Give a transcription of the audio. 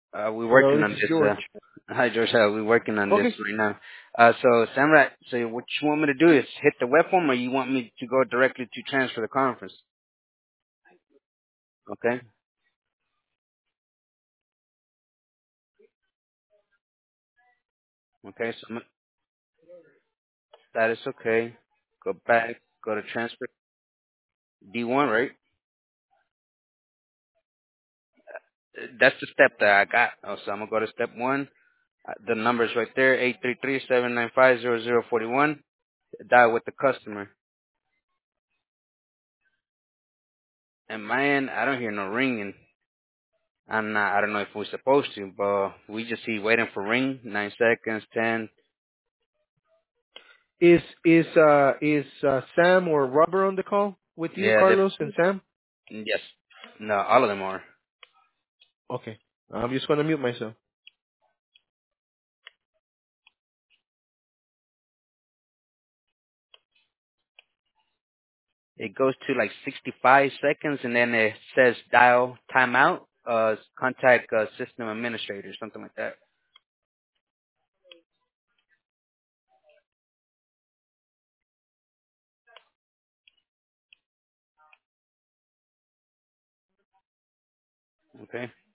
We're Hello, working this on is this. George. Hi, George. We're working on this Okay. right now. So, Samrat, so what you want me to do is hit the web form, or you want me to go directly to transfer the conference? Okay. Okay. So that is okay. Go back. Go to transfer. D1, right? That's the step that I got. Oh, so I'm gonna go to step one. The number's right there: 833-795-0041. Dial with the customer. And man, I don't hear no ringing. I'm not. I don't know if we're supposed to, but we just see waiting for ring. 9 seconds, 10. Is Sam or Robert on the call with you, Yeah, Carlos and Sam? yes. No, all of them are. Okay. I'm just gonna mute myself. It goes to like 65 seconds, and then it says dial timeout. Contact system administrator, something like that. Okay.